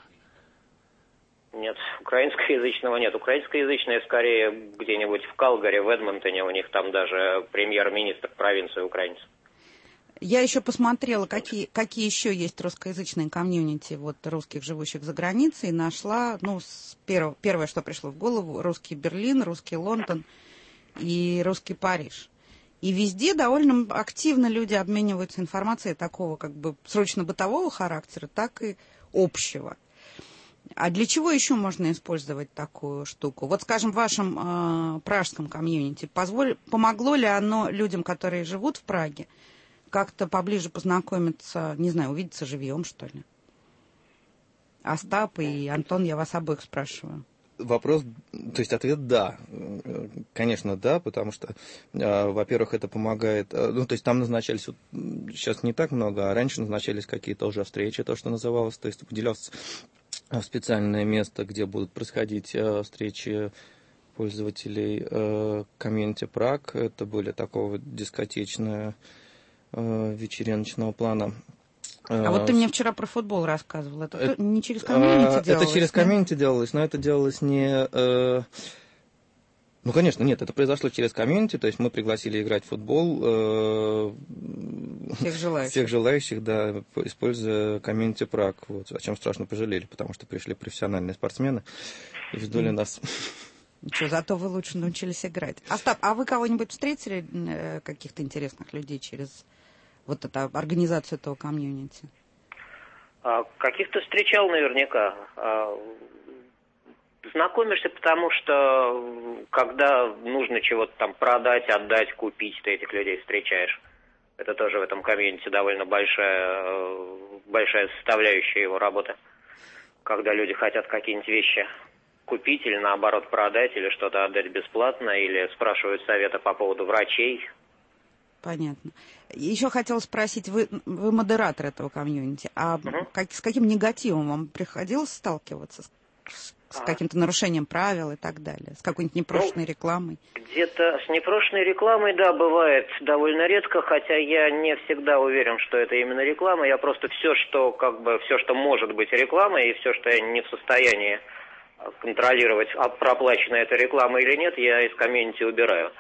Нет, украинскоязычного нет. Украинскоязычное скорее где-нибудь в Калгари, в Эдмонтоне. У них там даже премьер-министр провинции украинец. Я еще посмотрела, какие еще есть русскоязычные комьюнити вот, русских, живущих за границей, и нашла, первое, что пришло в голову, русский Берлин, русский Лондон и русский Париж. И везде довольно активно люди обмениваются информацией такого как бы срочно бытового характера, так и общего. А для чего еще можно использовать такую штуку? Вот, скажем, в вашем пражском комьюнити помогло ли оно людям, которые живут в Праге, как-то поближе познакомиться, не знаю, увидеться живьем, что ли? Остап и Антон, я вас обоих спрашиваю. Вопрос, то есть ответ да, конечно да, потому что, во-первых, это помогает, то есть там назначались, сейчас не так много, а раньше назначались какие-то уже встречи, то, что называлось, то есть выделялось специальное место, где будут происходить встречи пользователей комьюнити Праг, это были такого дискотечного вечериночного плана. А вот ты мне вчера про футбол рассказывал. Это не через комьюнити делалось? Это через комьюнити делалось, но это делалось не... Ну, конечно, нет, это произошло через комьюнити, то есть мы пригласили играть в футбол всех желающих, да, используя комьюнити Праг. Вот, о чем страшно пожалели, потому что пришли профессиональные спортсмены и ждали нас. Ничего, зато вы лучше научились играть. Остап, а вы кого-нибудь встретили, каких-то интересных людей через вот эту организацию этого комьюнити? Каких-то встречал наверняка. Знакомишься, потому что когда нужно чего-то там продать, отдать, купить, ты этих людей встречаешь. Это тоже в этом комьюнити довольно большая составляющая его работы. Когда люди хотят какие-нибудь вещи купить или наоборот продать, или что-то отдать бесплатно, или спрашивают совета по поводу врачей. Понятно. Еще хотела спросить, вы модератор этого комьюнити, а с каким негативом вам приходилось сталкиваться? С каким-то нарушением правил и так далее? С какой-нибудь непрошенной рекламой? Где-то с непрошенной рекламой, да, бывает довольно редко, хотя я не всегда уверен, что это именно реклама. Я просто все, что может быть рекламой, и все, что я не в состоянии контролировать, проплачена эта реклама или нет, я из комьюнити убираю.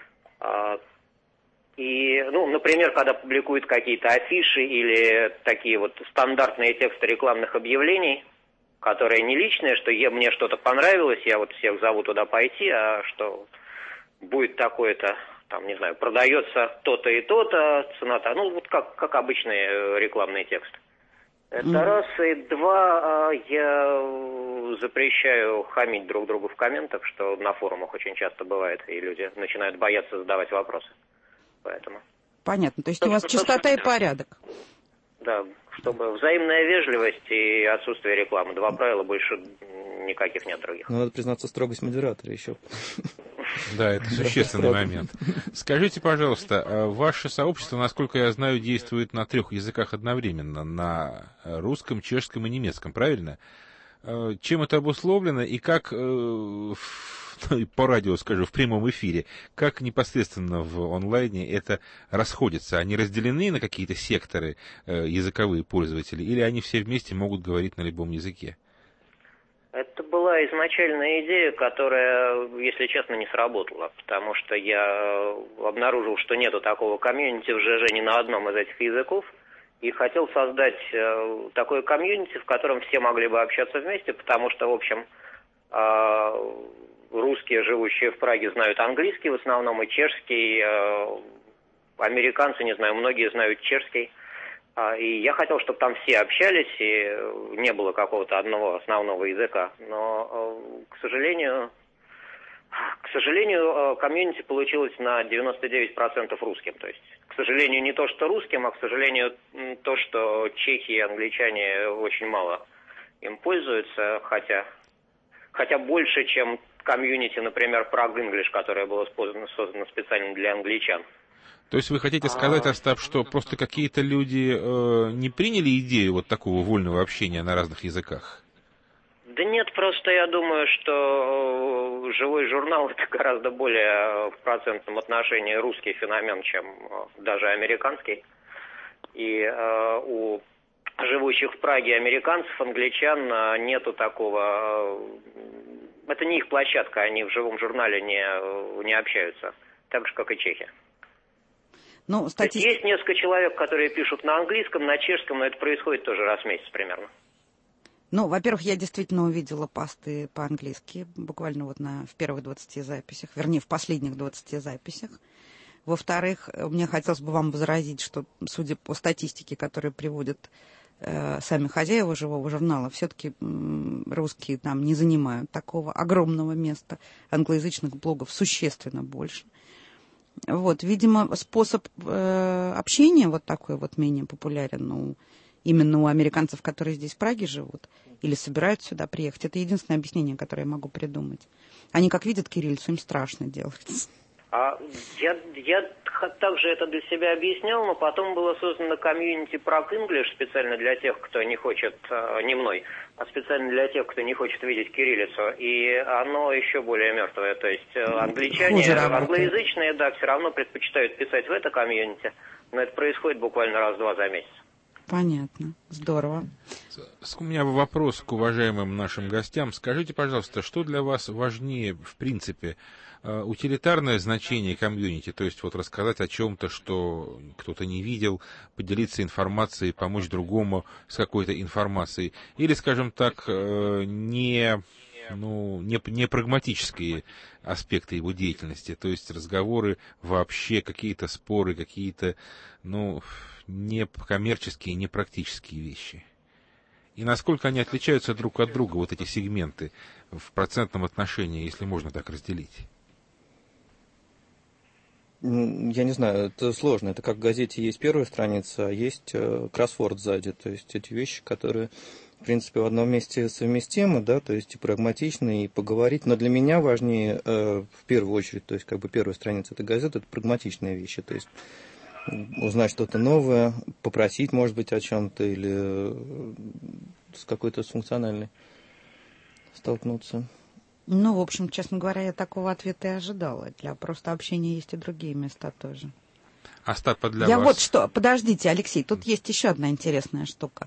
И, например, когда публикуют какие-то афиши или такие вот стандартные тексты рекламных объявлений, которые не личные, что мне что-то понравилось, я вот всех зову туда пойти, а что будет такое-то, там, не знаю, продается то-то и то-то, цена-то, вот как обычный рекламный текст. Это раз. И два, я запрещаю хамить друг другу в комментах, что на форумах очень часто бывает, и люди начинают бояться задавать вопросы. Поэтому. Понятно, то есть у вас чистота и порядок. Да, чтобы взаимная вежливость и отсутствие рекламы. Два правила, больше никаких нет других. Надо признаться, строгость модератора еще. Да, это существенный момент. Скажите, пожалуйста, ваше сообщество, насколько я знаю, действует на 3 языках одновременно, на русском, чешском и немецком, правильно? Чем это обусловлено и как, по радио скажу, в прямом эфире, как непосредственно в онлайне это расходится? Они разделены на какие-то секторы языковые пользователи, или они все вместе могут говорить на любом языке? Это была изначальная идея, которая, если честно, не сработала, потому что я обнаружил, что нету такого комьюнити в ЖЖ ни на одном из этих языков, и хотел создать такое комьюнити, в котором все могли бы общаться вместе, потому что, в общем, русские, живущие в Праге, знают английский в основном, и чешский, американцы, не знаю, многие знают чешский. И я хотел, чтобы там все общались, и не было какого-то одного основного языка. Но, к сожалению, комьюнити получилось на 99% русским. То есть, к сожалению, не то, что русским, а, к сожалению, то, что чехи и англичане очень мало им пользуются, хотя больше, чем комьюнити, например, Prague English, которое было создано специально для англичан. То есть вы хотите сказать, Остап, что просто какие-то люди не приняли идею вот такого вольного общения на разных языках? Да нет, просто я думаю, что живой журнал — это гораздо более в процентном отношении русский феномен, чем даже американский. И у живущих в Праге американцев, англичан нету такого... Это не их площадка, они в живом журнале не общаются, так же, как и чехи. Есть несколько человек, которые пишут на английском, на чешском, но это происходит тоже раз в месяц примерно. Во-первых, я действительно увидела посты по-английски, буквально в первых 20 записях, вернее, в последних 20 записях. Во-вторых, мне хотелось бы вам возразить, что, судя по статистике, которую приводят сами хозяева живого журнала, все-таки русские там не занимают такого огромного места, англоязычных блогов существенно больше. Видимо, способ общения вот такой вот менее популярен именно у американцев, которые здесь в Праге живут или собираются сюда приехать. Это единственное объяснение, которое я могу придумать. Они как видят кириллицу, им страшно делать. Я также это для себя объяснял, но потом было создано комьюнити Prague English специально для тех, кто не хочет, не мной, а специально для тех, кто не хочет видеть кириллицу. И оно еще более мертвое. То есть англичане, англоязычные, да, все равно предпочитают писать в это комьюнити, но это происходит буквально раз-два за месяц. Понятно. Здорово. У меня вопрос к уважаемым нашим гостям. Скажите, пожалуйста, что для вас важнее, в принципе, утилитарное значение комьюнити, то есть вот рассказать о чем-то, что кто-то не видел, поделиться информацией, помочь другому с какой-то информацией, или, скажем так, не прагматические аспекты его деятельности, то есть разговоры вообще, какие-то споры, какие-то, не коммерческие, не практические вещи. И насколько они отличаются друг от друга, вот эти сегменты, в процентном отношении, если можно так разделить? Я не знаю, это сложно. Это как в газете есть первая страница, а есть кроссворд сзади. То есть эти вещи, которые, в принципе, в одном месте совместимы, да, то есть и прагматичны, и поговорить. Но для меня важнее, в первую очередь, то есть как бы первая страница этой газеты, это прагматичные вещи. То есть узнать что-то новое, попросить, может быть, о чем-то, или с какой-то функциональной столкнуться. В общем, честно говоря, я такого ответа и ожидала. Для просто общения есть и другие места тоже. Остап, для я вас... вот что, подождите, Алексей, тут есть еще одна интересная штука.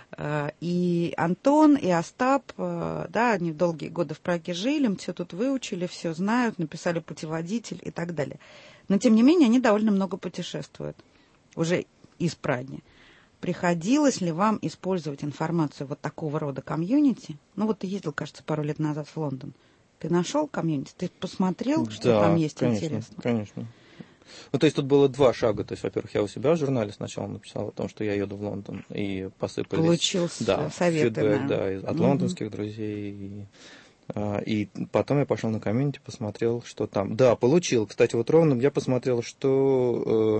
И Антон, и Остап, да, они долгие годы в Праге жили, все тут выучили, все знают, написали путеводитель и так далее. Но, тем не менее, они довольно много путешествуют уже из Праги. Приходилось ли вам использовать информацию вот такого рода комьюнити? Вот ты ездил, кажется, пару лет назад в Лондон. Ты нашел комьюнити? Ты посмотрел, что там есть интересно? Конечно. То есть тут было два шага. То есть, во-первых, я у себя в журнале сначала написал о том, что я еду в Лондон, и посыпались... Получил советы. Фидбэк, от лондонских друзей. И потом я пошел на комьюнити, посмотрел, что там. Да, получил. Кстати, вот ровно я посмотрел, что...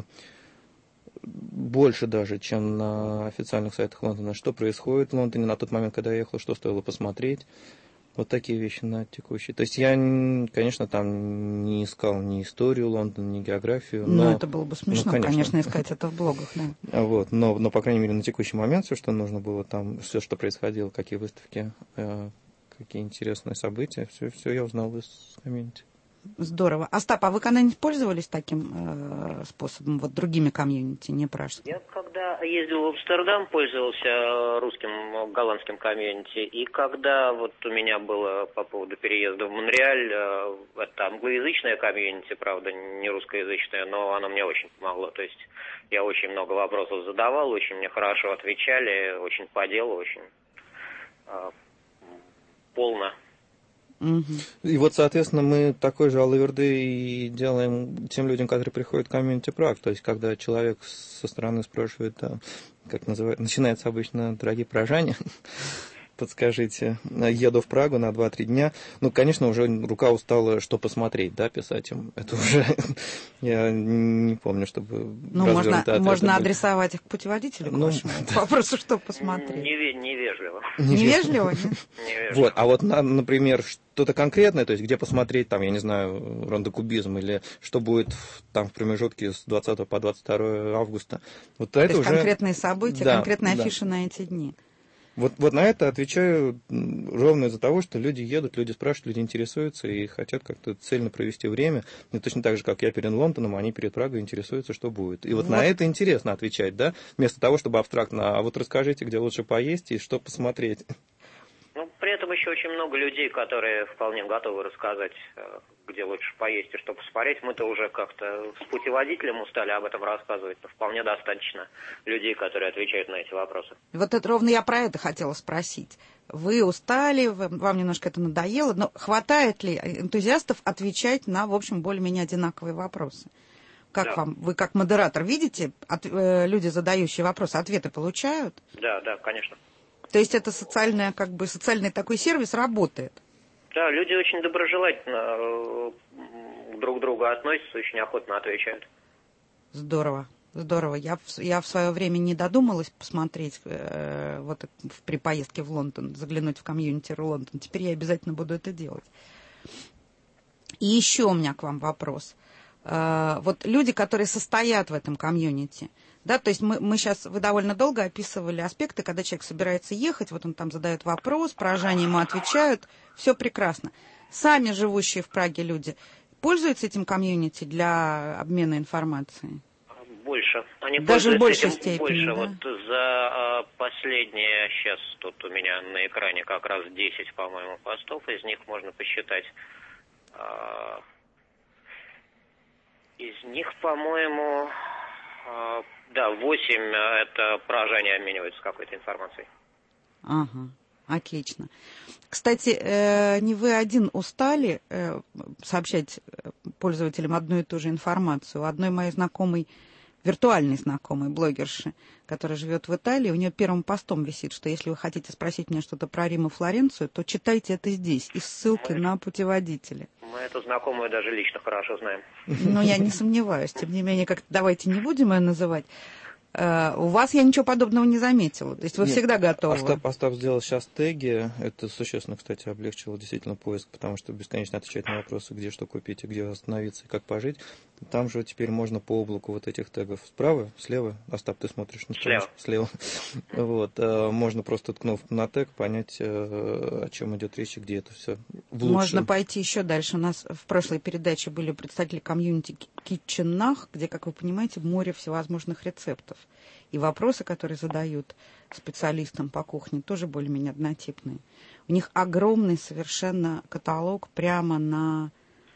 больше даже, чем на официальных сайтах Лондона, что происходит в Лондоне на тот момент, когда я ехал, что стоило посмотреть. Вот такие вещи на текущий. То есть я, конечно, там не искал ни историю Лондона, ни географию. Но это было бы смешно, конечно, искать это в блогах, да. Но, по крайней мере, на текущий момент все, что нужно было там, все, что происходило, какие выставки, какие интересные события, все я узнал из комьюнити. Здорово. Остап, а вы когда-нибудь пользовались таким способом, другими комьюнити, не пражским? Я когда ездил в Амстердам, пользовался русским, голландским комьюнити. И когда у меня было по поводу переезда в Монреаль, это англоязычное комьюнити, правда, не русскоязычное, но оно мне очень помогло. То есть я очень много вопросов задавал, очень мне хорошо отвечали, очень по делу, очень полно. И соответственно, мы такой же алаверды и делаем тем людям, которые приходят в комьюнити Праг. То есть, когда человек со стороны спрашивает, как называется, начинается обычно «дорогие пражане», подскажите, еду в Прагу на 2-3 дня. Конечно, уже рука устала, что посмотреть, да, писать им. Это уже, я не помню, чтобы... можно адресовать их к путеводителю, к вашему вопросу, что посмотреть. Невежливо. Невежливо? Невежливо. Например, что-то конкретное, то есть, где посмотреть, я не знаю, рондокубизм, или что будет в промежутке с 20 по 22 августа. То есть, конкретные события, конкретные афиши на эти дни. Вот на это отвечаю ровно из-за того, что люди едут, люди спрашивают, люди интересуются и хотят как-то цельно провести время. И точно так же, как я перед Лондоном, они перед Прагой интересуются, что будет. И на это интересно отвечать, да, вместо того, чтобы абстрактно, расскажите, где лучше поесть и что посмотреть. При этом еще очень много людей, которые вполне готовы рассказать, где лучше поесть и что посмотреть. Мы-то уже как-то с путеводителем устали об этом рассказывать, но вполне достаточно людей, которые отвечают на эти вопросы. Это ровно я про это хотела спросить. Вы устали, вам немножко это надоело, но хватает ли энтузиастов отвечать на, в общем, более-менее одинаковые вопросы? Как вам? Вы как модератор видите, люди, задающие вопросы, ответы получают? Да, конечно. То есть это социальный такой сервис работает? Да, люди очень доброжелательно друг к другу относятся, очень охотно отвечают. Здорово. Я в свое время не додумалась посмотреть при поездке в Лондон, заглянуть в комьюнити Лондон. Теперь я обязательно буду это делать. И еще у меня к вам вопрос. Люди, которые состоят в этом комьюнити, да, то есть вы довольно долго описывали аспекты, когда человек собирается ехать, он там задает вопрос, пражане ему отвечают, все прекрасно. Сами живущие в Праге люди пользуются этим комьюнити для обмена информацией? больше. Они даже в большей этим степени, больше. Да? Вот за последние, сейчас тут у меня на экране как раз 10, по-моему, постов, из них можно посчитать. Из них, по-моему, 8 это поражения обмениваются какой-то информацией. Ага, отлично. Кстати, не вы один устали сообщать пользователям одну и ту же информацию. У одной моей знакомой, виртуальной знакомой, блогерши, которая живет в Италии, у нее первым постом висит, что если вы хотите спросить меня что-то про Рим и Флоренцию, то читайте это здесь, и ссылки на путеводители. Мы эту знакомую даже лично хорошо знаем. Ну, я не сомневаюсь. Тем не менее, как-то давайте не будем ее называть. У вас я ничего подобного не заметила. То есть вы всегда готовы. Остап сделал сейчас теги. Это существенно, кстати, облегчило действительно поиск, потому что бесконечно отвечать на вопросы, где что купить, и где остановиться, и как пожить. Там же теперь можно по облаку вот этих тегов справа, слева. Остап, ты смотришь на страницу? Слева. Вот. Можно просто, ткнув на тег, понять, о чем идет речь и где это все в лучшем. Можно пойти еще дальше. У нас в прошлой передаче были представители комьюнити Kitchen-ах, где, как вы понимаете, море всевозможных рецептов. И вопросы, которые задают специалистам по кухне, тоже более-менее однотипные. У них огромный совершенно каталог прямо на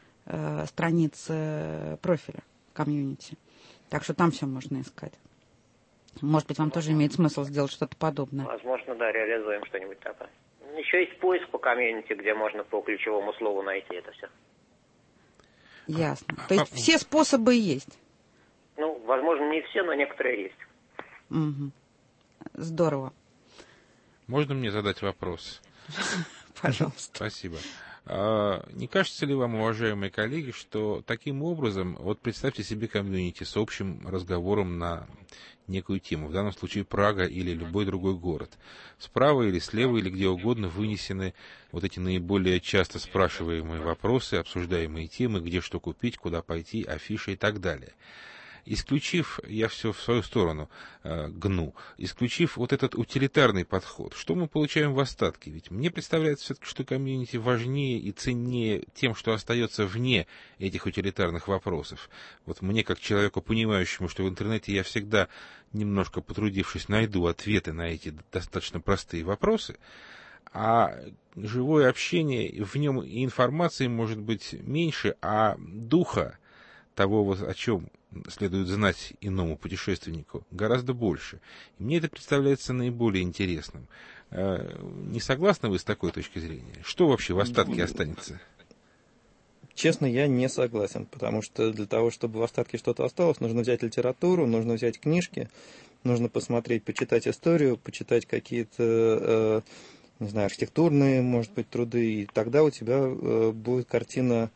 странице профиля комьюнити. Так что там все можно искать. Может быть, вам тоже имеет смысл сделать что-то подобное. Возможно, да, реализуем что-нибудь такое. Еще есть поиск по комьюнити, где можно по ключевому слову найти это все. Ясно. То есть все способы есть? Ну, возможно, не все, но некоторые есть. Угу. Здорово. Можно мне задать вопрос? Пожалуйста. Спасибо. Не кажется ли вам, уважаемые коллеги, что таким образом, вот представьте себе комьюнити с общим разговором на некую тему, в данном случае Прага или любой другой город. Справа или слева или где угодно вынесены вот эти наиболее часто спрашиваемые вопросы, обсуждаемые темы, где что купить, куда пойти, афиши и так далее. Исключив, я все в свою сторону гну, исключив вот этот утилитарный подход, что мы получаем в остатке? Ведь мне представляется все-таки, что комьюнити важнее и ценнее тем, что остается вне этих утилитарных вопросов. Вот мне, как человеку, понимающему, что в интернете я всегда, немножко потрудившись, найду ответы на эти достаточно простые вопросы, а живое общение, в нем и информации может быть меньше, а духа того, вот, о чем следует знать иному путешественнику, гораздо больше. И мне это представляется наиболее интересным. Не согласны вы с такой точки зрения? Что вообще в остатке останется? Честно, я не согласен, потому что для того, чтобы в остатке что-то осталось, нужно взять литературу, нужно взять книжки, нужно посмотреть, почитать историю, почитать какие-то, не знаю, архитектурные, может быть, труды, и тогда у тебя будет картина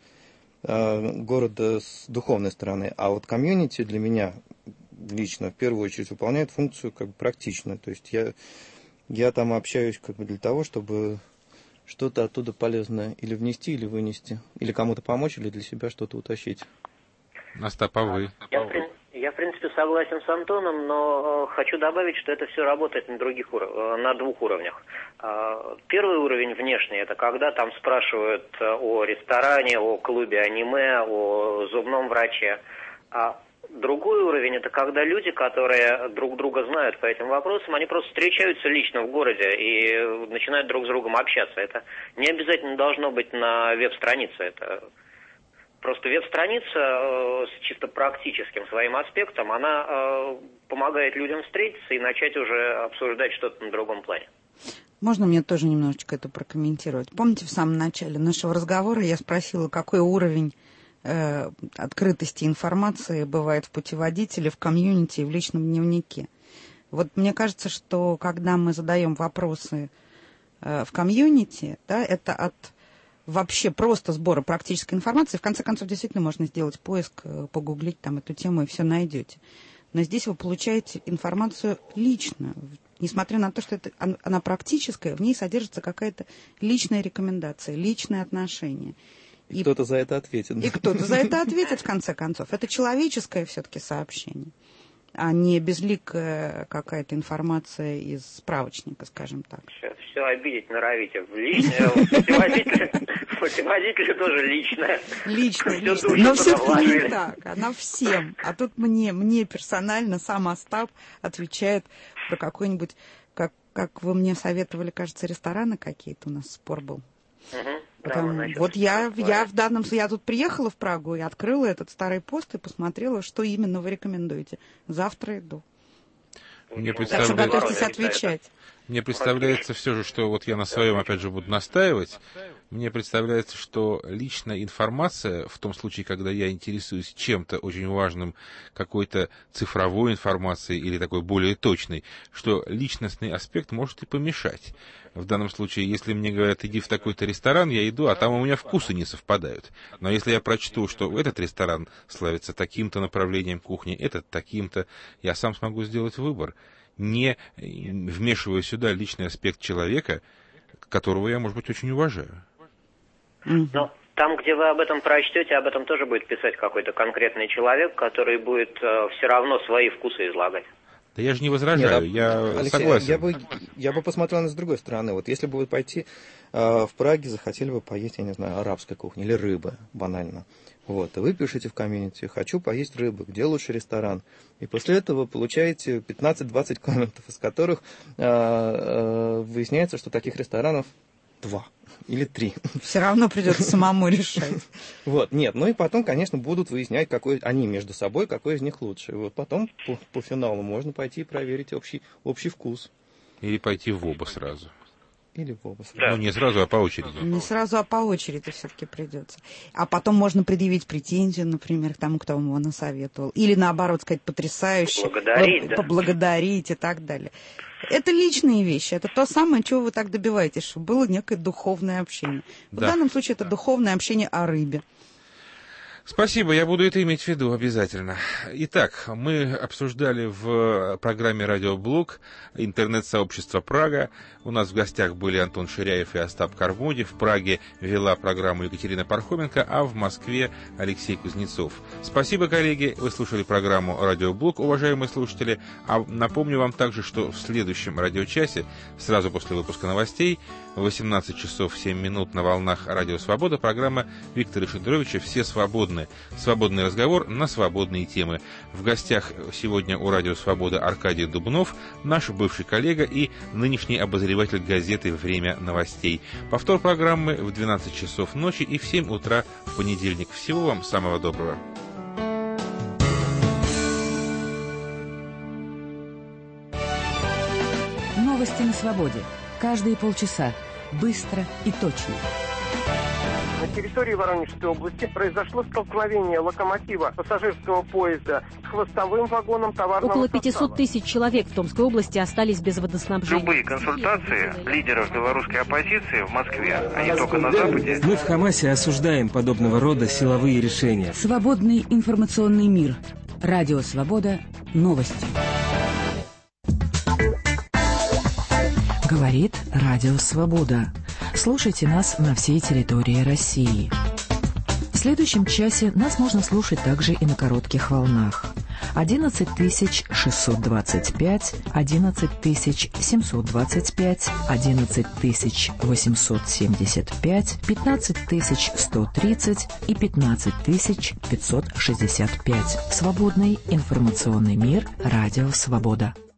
города с духовной стороны. А вот комьюнити для меня лично в первую очередь выполняет функцию как бы практичную. То есть я там общаюсь как бы для того, чтобы что-то оттуда полезное или внести, или вынести, или кому-то помочь, или для себя что-то утащить. Остап, а вы? Я, в принципе, согласен с Антоном, но хочу добавить, что это все работает на двух уровнях. Первый уровень внешний, это когда там спрашивают о ресторане, о клубе аниме, о зубном враче. А другой уровень, это когда люди, которые друг друга знают по этим вопросам, они просто встречаются лично в городе и начинают друг с другом общаться. Это не обязательно должно быть на веб-странице, это... Просто веб-страница с чисто практическим своим аспектом, она помогает людям встретиться и начать уже обсуждать что-то на другом плане. Можно мне тоже немножечко это прокомментировать? Помните, в самом начале нашего разговора я спросила, какой уровень открытости информации бывает в путеводителе, в комьюнити и в личном дневнике? Вот мне кажется, что когда мы задаем вопросы в комьюнити, да, это от... вообще просто сбора практической информации. В конце концов, действительно можно сделать поиск, погуглить там эту тему и все найдете. Но здесь вы получаете информацию личную. Несмотря на то, что она практическая, в ней содержится какая-то личная рекомендация, личное отношение. И кто-то за это ответит. И кто-то за это ответит, в конце концов. Это человеческое все-таки сообщение. а не безликая какая-то информация из справочника, скажем так. Все обидеть норовите. Путеводитель тоже личное. Личное. Но все-таки не так. Она всем. А тут мне персонально сам Остап отвечает про какой-нибудь, как вы мне советовали, кажется, рестораны какие-то, у нас спор был. Вот я в данном случае, я тут приехала в Прагу и открыла этот старый пост и посмотрела, что именно вы рекомендуете. Завтра иду. Так что готовьтесь отвечать. Мне представляется все же, что вот я на своем, опять же, буду настаивать. Мне представляется, что личная информация, в том случае, когда я интересуюсь чем-то очень важным, какой-то цифровой информацией или такой более точной, что личностный аспект может и помешать. В данном случае, если мне говорят, иди в такой-то ресторан, я иду, а там у меня вкусы не совпадают. Но если я прочту, что этот ресторан славится таким-то направлением кухни, этот таким-то, я сам смогу сделать выбор, не вмешивая сюда личный аспект человека, которого я, может быть, очень уважаю. Но там, где вы об этом прочтете, об этом тоже будет писать какой-то конкретный человек, который будет все равно свои вкусы излагать. Да я же не возражаю, Алексей, согласен. Я бы посмотрел с другой стороны. Вот если бы вы пойти в Праге, захотели бы поесть, я не знаю, арабской кухни или рыбы, банально. Вот, и вы пишете в комьюнити: хочу поесть рыбы, где лучший ресторан. И после этого получаете 15-20 комментов, из которых выясняется, что таких ресторанов 2 или 3. Все равно придется самому решать. Вот, нет, ну и потом, конечно, будут выяснять, какой они между собой, какой из них лучше. Вот потом по финалу можно пойти и проверить общий вкус. Или пойти в оба сразу. Или в оба сразу. Да. Ну, не сразу, а по очереди. Не сразу, а по очереди все-таки придется. А потом можно предъявить претензию, например, к тому, кто вам его насоветовал. Или, наоборот, сказать, потрясающе. Поблагодарить и так далее. Это личные вещи. Это то самое, чего вы так добиваетесь, чтобы было некое духовное общение. В данном случае это духовное общение о рыбе. Спасибо, я буду это иметь в виду обязательно. Итак, мы обсуждали в программе «Радиоблог» интернет-сообщество «Прага». У нас в гостях были Антон Ширяев и Остап Кармоди. В Праге вела программу Екатерина Пархоменко, а в Москве Алексей Кузнецов. Спасибо, коллеги. Вы слушали программу «Радиоблог», уважаемые слушатели. А напомню вам также, что в следующем радиочасе, сразу после выпуска новостей, в 18 часов 7 минут на волнах «Радио Свобода» программа Виктора Шендеровича «Все свободны». Свободный разговор на свободные темы. В гостях сегодня у «Радио Свобода» Аркадий Дубнов, наш бывший коллега и нынешний обозреватель газеты «Время новостей». Повтор программы в 12 часов ночи и в 7 утра в понедельник. Всего вам самого доброго. Новости на свободе. Каждые полчаса. Быстро и точно. На территории Воронежской области произошло столкновение локомотива пассажирского поезда с хвостовым вагоном товарного Около 500 тысяч человек в Томской области остались без водоснабжения. Любые консультации лидеров белорусской оппозиции в Москве, а не только на Западе. Мы в Хамасе осуждаем подобного рода силовые решения. Свободный информационный мир. Радио Свобода. Новости. Говорит Радио Свобода. Слушайте нас на всей территории России. В следующем часе нас можно слушать также и на коротких волнах. 11625, 11725, 11875, 15130 и 15565. Свободный информационный мир. Радио Свобода.